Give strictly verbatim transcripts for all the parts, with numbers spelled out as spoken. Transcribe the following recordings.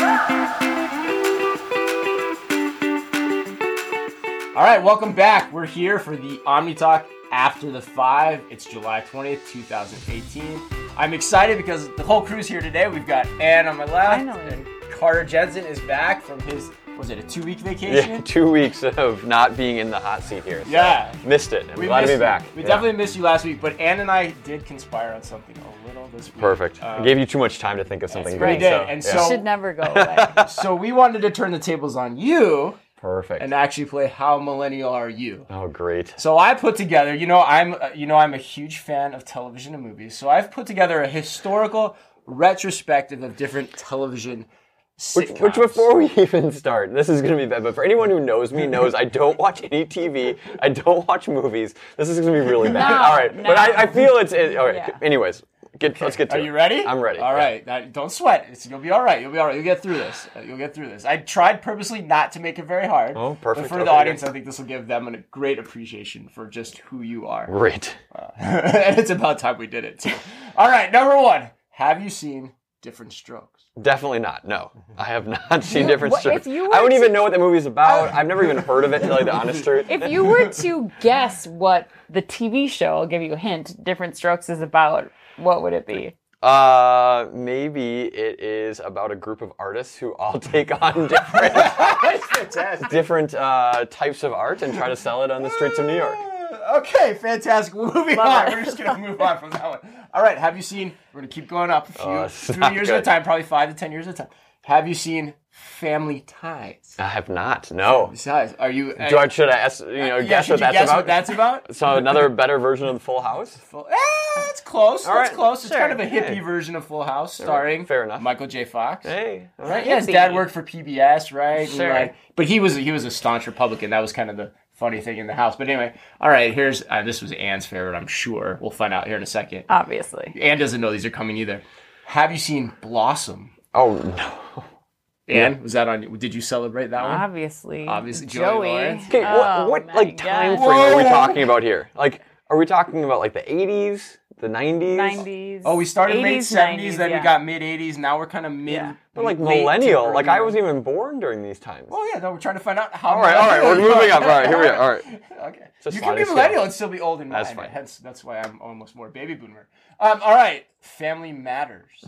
All right, welcome back. We're here for the Omni Talk After the Five. It's July twentieth, twenty eighteen. I'm excited because the whole crew's here today. We've got Ann on my left. Finally. And Carter Jensen is back from his, was it a two-week vacation? Yeah, two weeks of not being in the hot seat here. So Yeah. Missed it. I'm We glad to be missed back. you. We Yeah. definitely missed you last week, but Ann and I did conspire on something a little this week. Perfect. Um, I gave you too much time to think of something We great. did, So, and yeah. so, Should never go away. so we wanted to turn the tables on you Perfect. and actually play How Millennial Are You? Oh, great. So I put together, you know, I'm, uh, you know, I'm a huge fan of television and movies. So I've put together a historical retrospective of different television Which, sitcoms. which, before we even start, this is going to be bad, but for anyone who knows me, knows I don't watch any T V, I don't watch movies. This is going to be really bad. No, all right, no. but I, I feel it's, it, all right, Yeah. anyways, get, let's get to Are it. you ready? I'm ready. All yeah. right. Now, don't sweat. It's, you'll be all right. You'll be all right. You'll get through this. Uh, You'll get through this. I tried purposely not to make it very hard. Oh, perfect. But for the Okay, audience, good. I think this will give them a great appreciation for just who you are. Great. Uh, and it's about time we did it, too. All right. Number one. Have you seen Different Strokes? Definitely not. No, I have not seen Different what- Strokes. if you I were wouldn't to- even know what the movie's about. I've never even heard of it, to tell you the honest truth. If you were to guess what the T V show, I'll give you a hint, Different Strokes is about, what would it be? Uh, maybe it is about a group of artists who all take on different That's fantastic. different uh, types of art and try to sell it on the streets of New York. Okay, fantastic. Moving Love on. it. We're just going to move on from that one. All right, have you seen, we're going to keep going up a few, Oh, this is few not years good. at a time, probably five to ten years at a time. Have you seen Family Ties? I have not. No. Besides, are you... Do I should I ask, you know yeah, guess should what you that's guess about? what that's about? So another better version of the Full House. Full, eh, it's close. All That's right, close. It's sure. kind of a hippie Hey. version of Full House, starring Fair enough. Michael J. Fox. Hey. All Right? right. Yeah, his Hippie. dad worked for P B S, right? And, Sure. like, but he was he was a staunch Republican. That was kind of the funny thing in the house. But anyway, all right. Here's uh, this was Ann's favorite. I'm sure we'll find out here in a second. Obviously. Ann doesn't know these are coming either. Have you seen Blossom? Oh no. Ann, was that on you? Did you celebrate that one? Obviously. Obviously, Joey Joey. Lawrence. Okay. Oh, what what my like time God. frame are we Whoa. talking about here? Like, are we talking about like the eighties, the nineties? nineties. Oh, we started late eighties, seventies, nineties, then yeah. we got mid eighties. Now we're kind of mid. Yeah. But like late to millennial. early Like I nineties. wasn't even born during these times. Oh yeah, no, we're trying to find out how. All right, all right, we're moving up. All right, here we are. All right. Okay. a You can be sliding scale. millennial and still be old in That's mind. fine. Hence, that's why I'm almost more baby boomer. Um, all right, Family Matters.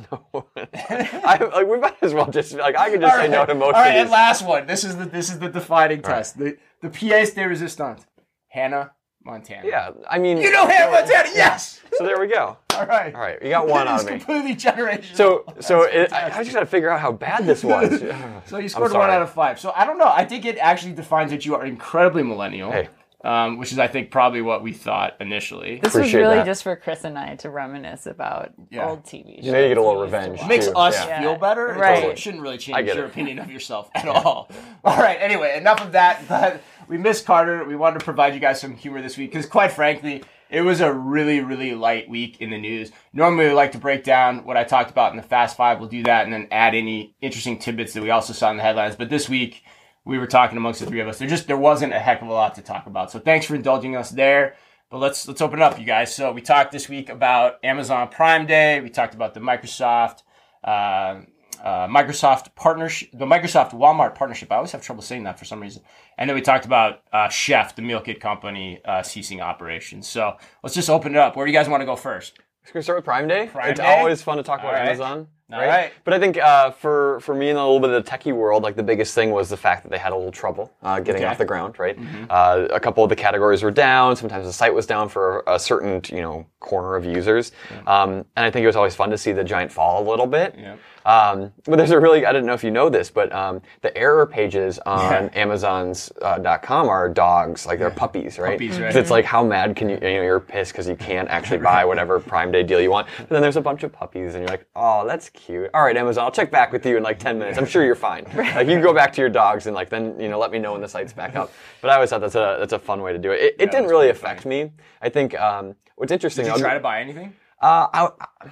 I, like we might as well just like I could just All say no right. to most All right, of and these. last one. This is the this is the defining test. The the pièce de résistance. Hannah Montana. Yeah, I mean. You know Hannah Montana? Yes. So there we go. All right. All right, you got one out It's of me. completely generational. So, so That's it, I, I fantastic. just got to figure out how bad this was. So you I'm scored one sorry. out of five. So I don't know. I think it actually defines that you are incredibly millennial. Hey. Um, which is, I think, probably what we thought initially. This was Appreciate really that. just for Chris and I to reminisce about Yeah. old T V shows. You know, you get a little we used to revenge. It watch. makes too. us Yeah. feel better. It Right. doesn't- shouldn't really I change get your it. opinion of yourself at all. All right. Anyway, enough of that. But we missed Carter. We wanted to provide you guys some humor this week because, quite frankly, it was a really, really light week in the news. Normally, we like to break down what I talked about in the Fast Five. We'll do that and then add any interesting tidbits that we also saw in the headlines. But this week, we were talking amongst the three of us. There just there wasn't a heck of a lot to talk about. So thanks for indulging us there. But let's let's open it up, you guys. So we talked this week about Amazon Prime Day. We talked about the Microsoft uh, uh, Microsoft partnership, the Microsoft Walmart partnership. I always have trouble saying that for some reason. And then we talked about uh, Chef, the meal kit company, uh, ceasing operations. So let's just open it up. Where do you guys want to go first? We're gonna start with Prime Day. Prime it's Day? always fun to talk All about right. Amazon. All right? right. But I think uh, for for me in a little bit of the techie world, like the biggest thing was the fact that they had a little trouble uh, getting Okay. off the ground. Right. Uh, a couple of the categories were down. Sometimes the site was down for a certain you know corner of users. Um, and I think it was always fun to see the giant fall a little bit. Yeah. Um, but there's a really, I don't know if you know this, but um, the error pages on Yeah. Amazon's uh, .com are dogs, like they're puppies, right? Puppies, right. 'Cause it's like, how mad can you, you know, you're pissed because you can't actually buy whatever Prime Day deal you want. But then there's a bunch of puppies and you're like, oh, that's cute. All right, Amazon, I'll check back with you in like ten minutes. I'm sure you're fine. Like you can go back to your dogs and like then, you know, let me know when the site's back up. But I always thought that's a, that's a fun way to do it. It, it Yeah, didn't that's really pretty affect me. I think um, what's interesting. Did I'll- you try to buy anything? uh, I,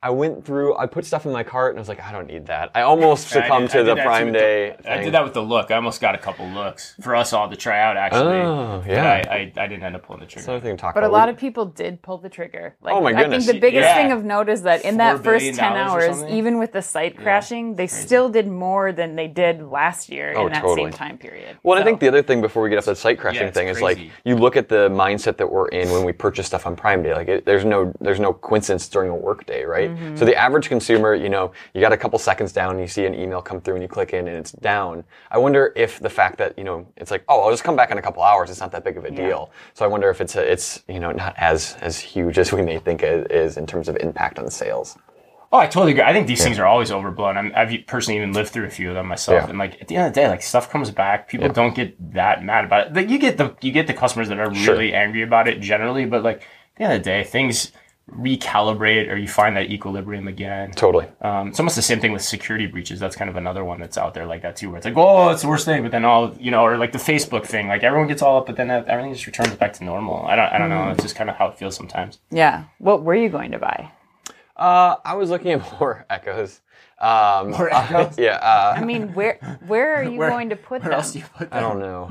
I went through, I put stuff in my cart, and I was like, I don't need that. I almost succumbed to the Prime Day the, I thing. did that with the look. I almost got a couple looks for us all to try out, actually. Oh, yeah. But I, I, I didn't end up pulling the trigger. That's another thing to talk But a about. lot of people did pull the trigger. Like, Oh my I goodness. think the biggest Yeah. thing of note is that in that Four first billion ten dollars or hours, something? even with the site crashing, they still did more than they did last year Oh, in that totally. same time period. Well, and So- I think the other thing before we get off the site crashing Yeah, it's thing is like crazy. you look at the mindset that we're in when we purchase stuff on Prime Day. Like it, there's no there's no coincidence during a work day, right? Mm-hmm. So the average consumer, you know, you got a couple seconds down, you see an email come through, and you click in, and it's down. I wonder if the fact that you know it's like, oh, I'll just come back in a couple hours. It's not that big of a deal. So I wonder if it's a, it's you know not as as huge as we may think it is in terms of impact on sales. Oh, I totally agree. I think these things are always overblown. I'm, I've personally even lived through a few of them myself, Yeah. and like at the end of the day, like stuff comes back. People don't get that mad about it. Like, you get the you get the customers that are Sure. really angry about it generally, but like at the end of the day, things recalibrate or you find that equilibrium again. Totally. Um, it's almost the same thing with security breaches. That's kind of another one that's out there like that too, where it's like, oh, it's the worst thing, but then all you know, or like the Facebook thing, like everyone gets all up, but then everything just returns back to normal. I don't, I don't know. It's just kind of how it feels sometimes. Yeah. What were you going to buy? Uh, I was looking at more Echoes. Um, More Echoes? yeah. Uh, I mean, where where are you Where- going to put Where them? else do you put I that? don't know.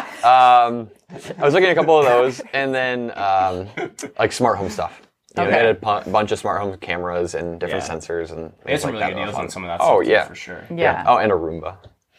um, I was looking at a couple of those, and then um, like smart home stuff. You know, Okay. they had a pu- bunch of smart home cameras and different Yeah. sensors and They had things some like really that. good that were deals fun. on some of that Oh stuff too, yeah, for sure. Yeah. Oh, and a Roomba.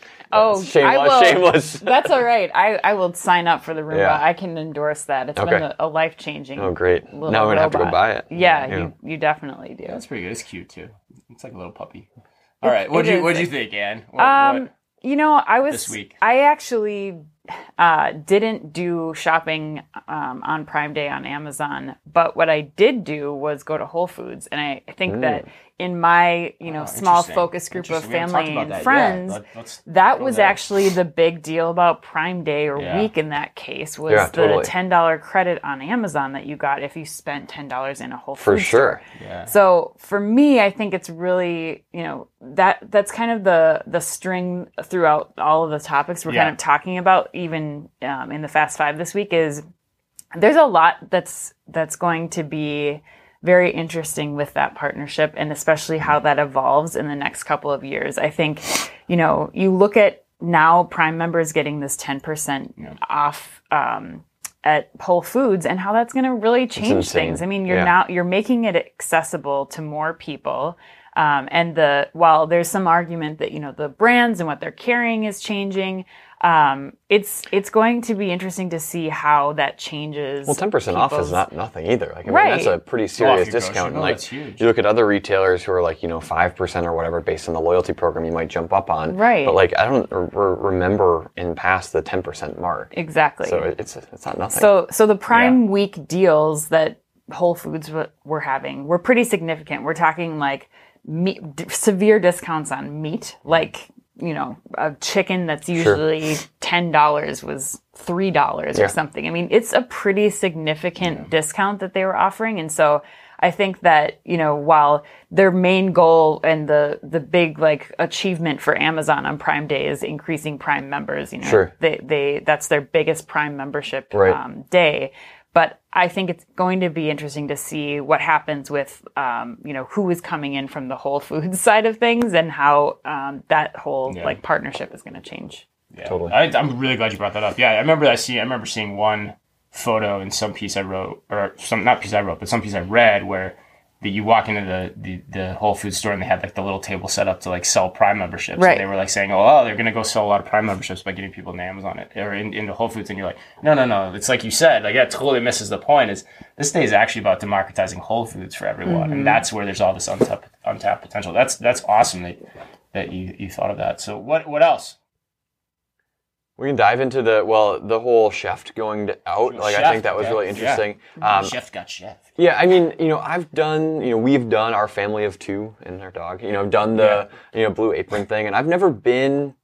Oh, Shameless, I will, shameless. That's all right. I, I will sign up for the Roomba. Yeah. I can endorse that. It's Okay. been a, a life changing. Oh, great. Now I'm gonna have to go buy it. Yeah, Yeah. you you definitely do. That's pretty good. It's cute too. It's like a little puppy. All right, what'd it you is. what'd you think, Ann? What, Um, what- you know, I was This week? I actually uh, didn't do shopping um, on Prime Day on Amazon, but what I did do was go to Whole Foods, and I, I think that in my you know Oh, small interesting. focus group of Interesting. We haven't talked family about and that. Yeah, friends, let- let's that go was there. actually the big deal about Prime Day or Yeah. week in that case was Yeah, the totally. ten dollar credit on Amazon that you got if you spent ten dollars in a Whole For Foods store. sure. yeah. So for me, I think it's really, you know, that that's kind of the the string throughout all of the topics we're Yeah. kind of talking about, even um, in the Fast Five this week. Is there's a lot that's that's going to be very interesting with that partnership, and especially how that evolves in the next couple of years. I think, you know, you look at now Prime members getting this ten percent off. Um, at Whole Foods and how that's going to really change insane. things. I mean, you're Yeah. now you're making it accessible to more people. Um, and the while there's some argument that you know the brands and what they're carrying is changing, um, it's it's going to be interesting to see how that changes. Well, ten percent off is people's- not nothing either. Like, I mean, Right. that's a pretty Well, serious if you go, discount. sure, And, like, that's huge. you look at other retailers who are like, you know, five percent or whatever based on the loyalty program you might jump up on. Right. But, like, I don't r- r- remember in past the ten percent mark. Exactly. So it- it's it's not nothing. So, so the Prime Yeah. Week deals that Whole Foods w- were having were pretty significant. We're talking like meat, d- severe discounts on meat, like you know, a chicken that's usually ten dollars was three dollars Yeah. or something. I mean, it's a pretty significant discount that they were offering, and so I think that you know, while their main goal and the the big like achievement for Amazon on Prime Day is increasing Prime members, you know, Sure. they they that's their biggest Prime membership Right. um, day. But I think it's going to be interesting to see what happens with, um, you know, who is coming in from the Whole Foods side of things and how um, that whole Yeah. like partnership is going to change. Yeah. Totally. I, I'm really glad you brought that up. Yeah, I remember I see. I remember seeing one photo in some piece I wrote, or some not piece I wrote, but some piece I read where that you walk into the, the, the Whole Foods store and they had like the little table set up to like sell Prime memberships. Right. And they were like saying, oh, oh, they're going to go sell a lot of Prime memberships by getting people into Amazon it, or in, into Whole Foods. And you're like, no, no, no. It's like you said, like that totally misses the point. Is this day is actually about democratizing Whole Foods for everyone, and that's where there's all this untapped untapped potential. That's that's awesome that that you, you thought of that. So what what else? we can dive into the, well, the whole chef going to out. Like, I Chef, think that was okay. really Yeah. interesting. Um, Chef got chef. Yeah, I mean, you know, I've done, you know, we've done our family of two and our dog, you know, done the, you know, Blue Apron thing, and I've never been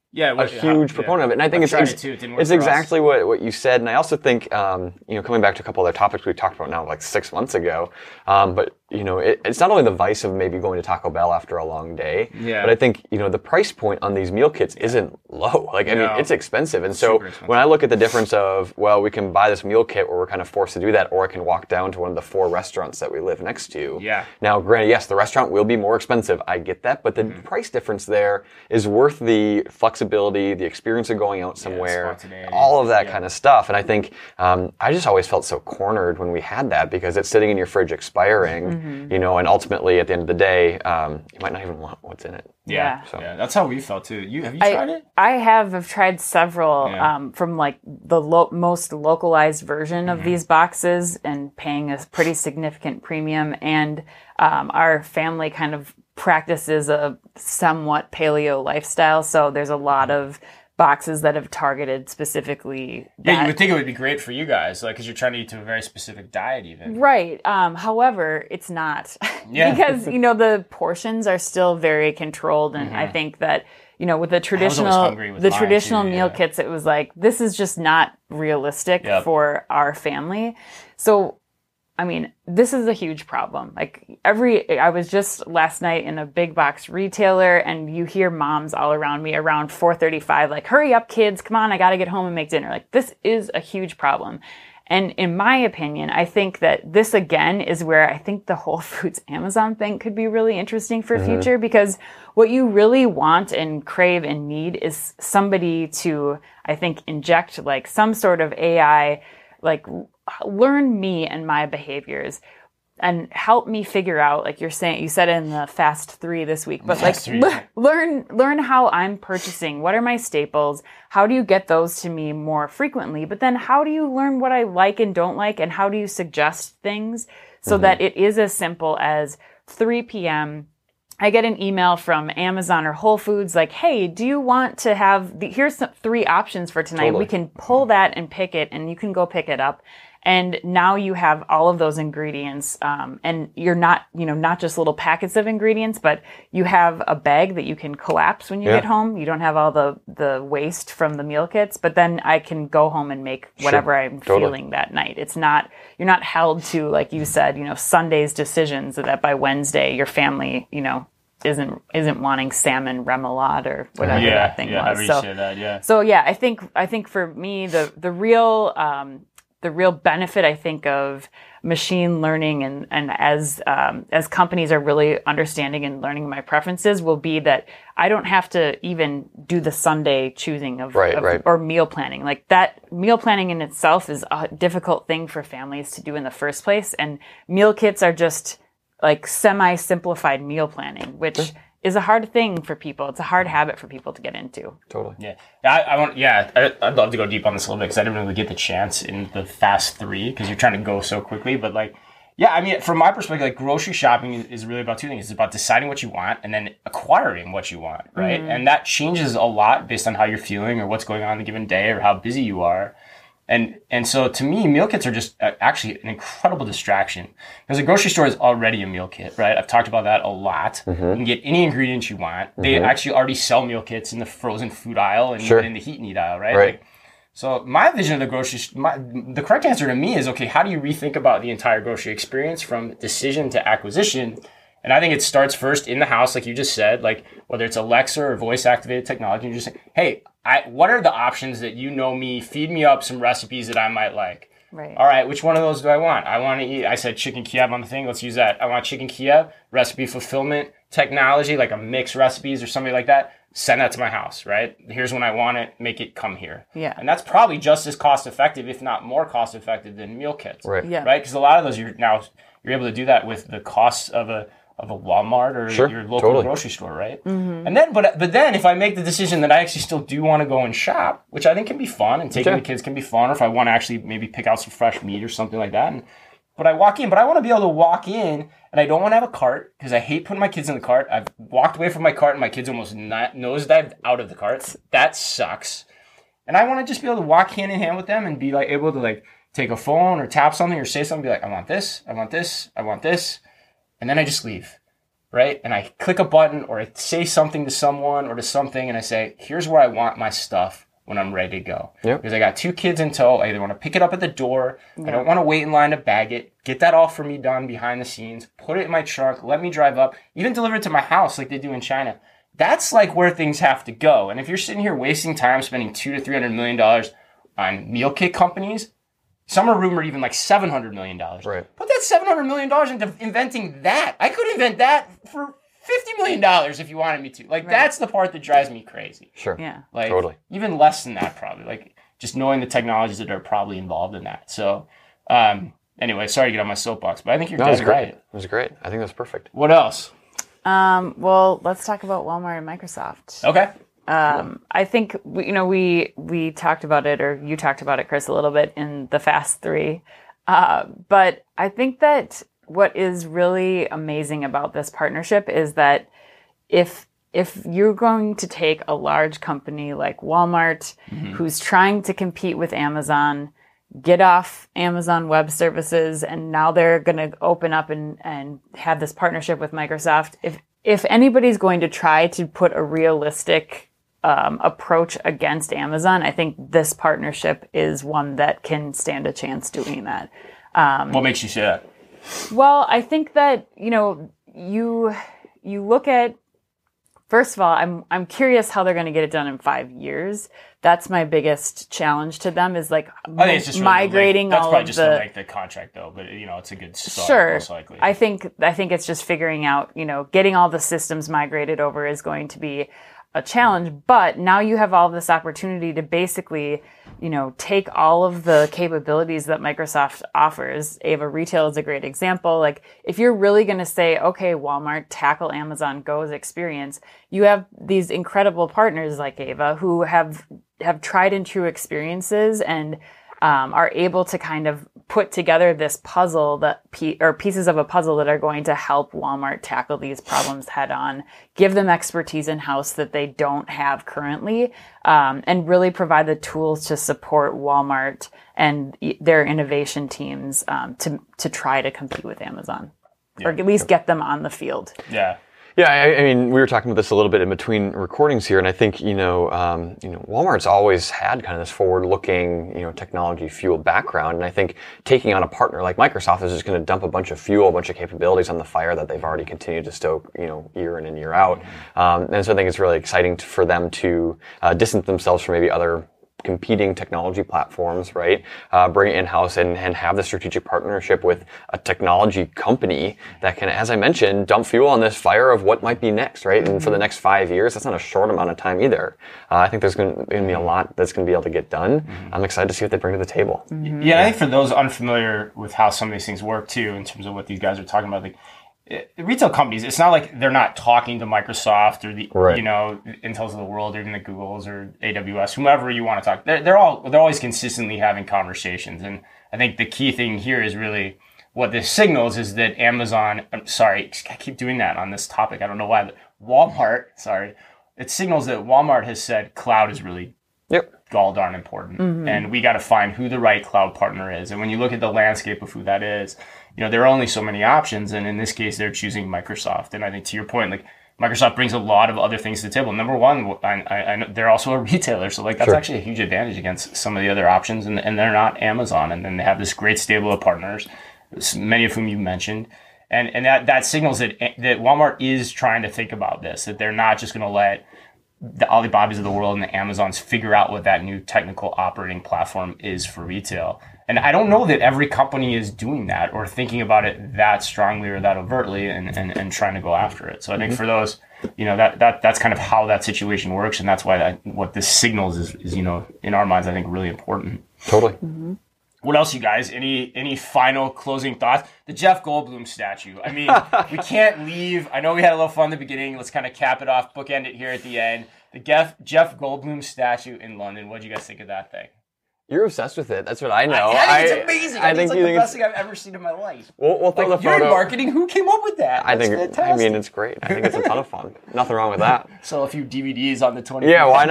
Yeah, a what- huge how- proponent yeah. of it. And I think I've it's tried ex- it too. It didn't work it's for us. exactly what, what you said. And I also think, um, you know, coming back to a couple other topics we talked about now, like six months ago, um, but, you know, it, it's not only the vice of maybe going to Taco Bell after a long day, Yeah. but I think, you know, the price point on these meal kits isn't low. Like, I No. mean, it's expensive. And so super expensive. when I look at the difference of, well, we can buy this meal kit where we're kind of forced to do that, or I can walk down to one of the four restaurants that we live next to. Yeah. Now, granted, yes, the restaurant will be more expensive. I get that. But the Mm-hmm. price difference there is worth the flexibility, the experience of going out somewhere, spontaneity. all of that Yeah. kind of stuff. And I think um, I just always felt so cornered when we had that because it's sitting in your fridge expiring, Mm-hmm. you know, and ultimately at the end of the day, um, you might not even want what's in it. Yeah, Yeah. yeah, that's how we felt too. You have you I, tried it? I have. I've tried several Yeah. um, from like the lo- most localized version of Mm-hmm. these boxes and paying a pretty significant premium. And um, our family kind of practices a somewhat paleo lifestyle. So there's a lot of boxes that have targeted specifically Yeah, that. you would think it would be great for you guys, like, because you're trying to eat to a very specific diet, even. Right. Um, however, it's not Yeah. because, you know, the portions are still very controlled. And I think that, you know, with the traditional, hungry with the mine, traditional too, meal yeah. kits, it was like, this is just not realistic Yep. for our family. So, I mean, this is a huge problem. Like every, I was just last night in a big box retailer and you hear moms all around me around four thirty-five, like, hurry up kids, come on, I got to get home and make dinner. Like this is a huge problem. And in my opinion, I think that this again is where I think the Whole Foods Amazon thing could be really interesting for future because what you really want and crave and need is somebody to, I think, inject like some sort of A I, like learn me and my behaviors and help me figure out, like you're saying, you said in the Fast Three this week, but like Fast Three. le- learn, learn how I'm purchasing. What are my staples? How do you get those to me more frequently? But then how do you learn what I like and don't like? And how do you suggest things so that it is as simple as three p.m. I get an email from Amazon or Whole Foods like, hey, do you want to have, the, here's some, three options for tonight. Totally. We can pull that and pick it and you can go pick it up. And now you have all of those ingredients, um, and you're not, you know, not just little packets of ingredients, but you have a bag that you can collapse when you Yeah. get home. You don't have all the, the waste from the meal kits, but then I can go home and make whatever I'm Totally. feeling that night. It's not, you're not held to, like you said, you know, Sunday's decisions that by Wednesday your family, you know, isn't isn't wanting salmon remoulade or whatever Yeah, that thing yeah, was. however you So, say that, yeah. so yeah, I think I think for me the the real um, the real benefit I think of machine learning and and as um, as companies are really understanding and learning my preferences will be that I don't have to even do the Sunday choosing of, Right, of- right. or meal planning. Like that meal planning in itself is a difficult thing for families to do in the first place, and meal kits are just like semi-simplified meal planning, which is a hard thing for people. It's a hard habit for people to get into. Totally. Yeah, I, I want. Yeah, I, I'd love to go deep on this a little bit because I didn't really get the chance in the Fast Three because you're trying to go so quickly. But like, yeah, I mean, from my perspective, like grocery shopping is, is really about two things. It's about deciding what you want and then acquiring what you want, right? And that changes a lot based on how you're feeling or what's going on in the given day or how busy you are. And and so to me, meal kits are just uh, actually an incredible distraction because a grocery store is already a meal kit, right? I've talked about that a lot. You can get any ingredients you want. They actually already sell meal kits in the frozen food aisle and Sure. even in the heat and eat aisle, right? Right. Like, so my vision of the grocery, st- my, the correct answer to me is, okay, how do you rethink about the entire grocery experience from decision to acquisition? And I think it starts first in the house, like you just said, like whether it's Alexa or voice activated technology, you just say, hey, I, what are the options that you know me, feed me up some recipes that I might like. Right. All right, which one of those do I want? I want to eat, I said chicken Kiev on the thing, let's use that. I want chicken Kiev, recipe fulfillment technology, like a mix recipes or something like that. Send that to my house, right? Here's when I want it, make it come here. Yeah. And that's probably just as cost effective, if not more cost effective than meal kits. Right. Yeah. Right? Because a lot of those you're now you're able to do that with the costs of a of a Walmart or Sure, your local totally. grocery store, right? Mm-hmm. And then, but but then, if I make the decision that I actually still do want to go and shop, which I think can be fun, and taking Sure. the kids can be fun, or if I want to actually maybe pick out some fresh meat or something like that, and but I walk in, but I want to be able to walk in, and I don't want to have a cart because I hate putting my kids in the cart. I've walked away from my cart, and my kids almost not nosedived out of the cart. That sucks. And I want to just be able to walk hand in hand with them and be like able to like take a phone or tap something or say something, be like, I want this, I want this, I want this. And then I just leave. right? And I click a button or I say something to someone or to something and I say, here's where I want my stuff when I'm ready to go. Yep. Because I got two kids in tow. I either want to pick it up at the door. Yeah. I don't want to wait in line to bag it. Get that all for me done behind the scenes. Put it in my trunk. Let me drive up. Even deliver it to my house like they do in China. That's like where things have to go. And if you're sitting here wasting time spending two to three hundred million dollars on meal kit companies, some are rumored even like seven hundred million dollars. Right. Put that seven hundred million dollars into inventing that. I could invent that for fifty million dollars if you wanted me to. Like, right. That's the part that drives me crazy. Sure. Yeah. Like, totally. Even less than that, probably. Like, just knowing the technologies that are probably involved in that. So, um, anyway, sorry to get on my soapbox, but I think you're no, dead right. It was great. I think that's perfect. What else? Um, well, let's talk about Walmart and Microsoft. Okay. Um, I think, we, you know, we we talked about it, or you talked about it, Chris, a little bit in the Fast Three. Uh, but I think that what is really amazing about this partnership is that if if you're going to take a large company like Walmart, mm-hmm. who's trying to compete with Amazon, get off Amazon Web Services, and now they're going to open up and, and have this partnership with Microsoft. If if anybody's going to try to put a realistic um, approach against Amazon, I think this partnership is one that can stand a chance doing that. Um, what makes you say that? Well, I think that, you know, you you look at, first of all, I'm I'm curious how they're going to get it done in five years. That's my biggest challenge to them, is like I think it's just migrating really, that's all probably of just the, to length the contract though, but you know, it's a good start. Sure. Most likely. I think I think it's just figuring out, you know, getting all the systems migrated over is going to be a challenge, but now you have all this opportunity to basically, you know, take all of the capabilities that Microsoft offers. Ava Retail is a great example. Like, if you're really going to say, okay, Walmart, tackle Amazon Go's experience, you have these incredible partners like Ava who have have tried and true experiences and um, are able to kind of put together this puzzle that pe- or pieces of a puzzle that are going to help Walmart tackle these problems head on, give them expertise in house that they don't have currently, um, and really provide the tools to support Walmart and their innovation teams um, to to try to compete with Amazon, yeah. or at least get them on the field. Yeah. Yeah, I, I mean, we were talking about this a little bit in between recordings here, and I think, you know, um, you know, Walmart's always had kind of this forward-looking, you know, technology-fueled background, and I think taking on a partner like Microsoft is just going to dump a bunch of fuel, a bunch of capabilities on the fire that they've already continued to stoke, you know, year in and year out. Um, and so I think it's really exciting to, for them to uh, distance themselves from maybe other competing technology platforms, right? Uh, bring it in-house and, and have the strategic partnership with a technology company that can, as I mentioned, dump fuel on this fire of what might be next, right? And for the next five years, that's not a short amount of time either. Uh, I think there's going to be a lot that's going to be able to get done. Mm-hmm. I'm excited to see what they bring to the table. Mm-hmm. Yeah, I think for those unfamiliar with how some of these things work too, in terms of what these guys are talking about, like, retail companies, it's not like they're not talking to Microsoft or the, right. you know, Intels of the world, or even the Googles or A W S, whomever you want to talk. They're, they're all, they're always consistently having conversations. And I think the key thing here is really what this signals is that Amazon, I'm sorry, I keep doing that on this topic. I don't know why, but Walmart, sorry, it signals that Walmart has said cloud is really yep. gall darn important. Mm-hmm. And we got to find who the right cloud partner is. And when you look at the landscape of who that is, you know, there are only so many options, and in this case, they're choosing Microsoft. And I think, to your point, like, Microsoft brings a lot of other things to the table. Number one, I, I, I know they're also a retailer, so like that's sure. actually a huge advantage against some of the other options, and, and they're not Amazon. And then they have this great stable of partners, many of whom you mentioned, and and that that signals that that Walmart is trying to think about this, that they're not just going to let the Alibabas of the world and the Amazons figure out what that new technical operating platform is for retail. And I don't know that every company is doing that or thinking about it that strongly or that overtly and, and, and trying to go after it. So I think mm-hmm. for those, you know, that, that that's kind of how that situation works. And that's why that, what this signals is, is, you know, in our minds, I think really important. Totally. Mm-hmm. What else, you guys? Any any final closing thoughts? The Jeff Goldblum statue. I mean, we can't leave. I know we had a little fun in the beginning. Let's kind of cap it off, bookend it here at the end. The Jeff, Jeff Goldblum statue in London. What did you guys think of that thing? You're obsessed with it. That's what I know. I, I think it's amazing. I, I think it's like the the best thing I've ever seen in my life. We'll, we'll throw like, the you're photo. in marketing. Who came up with that? I That's think. fantastic. I mean, it's great. I think it's a ton of fun. Nothing wrong with that. Sell a few D V Ds on the twenty. Yeah, why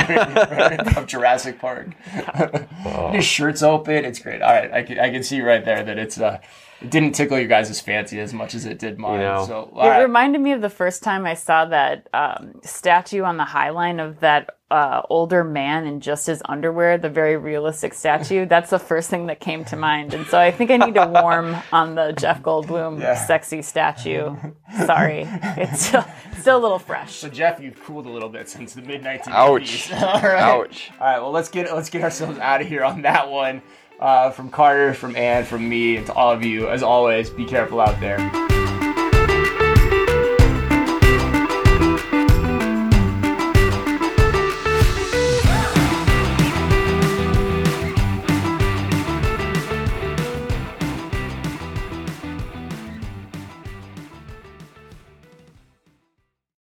not? Of Jurassic Park. Oh. His shirt's open. It's great. All right, I can I can see right there that it's uh it didn't tickle your guys' fancy as much as it did mine. You know. So, It all right. reminded me of the first time I saw that um, statue on the High Line of that uh, older man in just his underwear, the very realistic statue. That's the first thing that came to mind. And so I think I need to warm on the Jeff Goldblum Yeah. sexy statue. Sorry. It's still, still a little fresh. So Jeff, you've cooled a little bit since the mid nineteen Ouch. eighties. All right. Ouch. All right. Well, let's get let's get ourselves out of here on that one. Uh, from Carter, from Ann, from me, and to all of you, as always, be careful out there.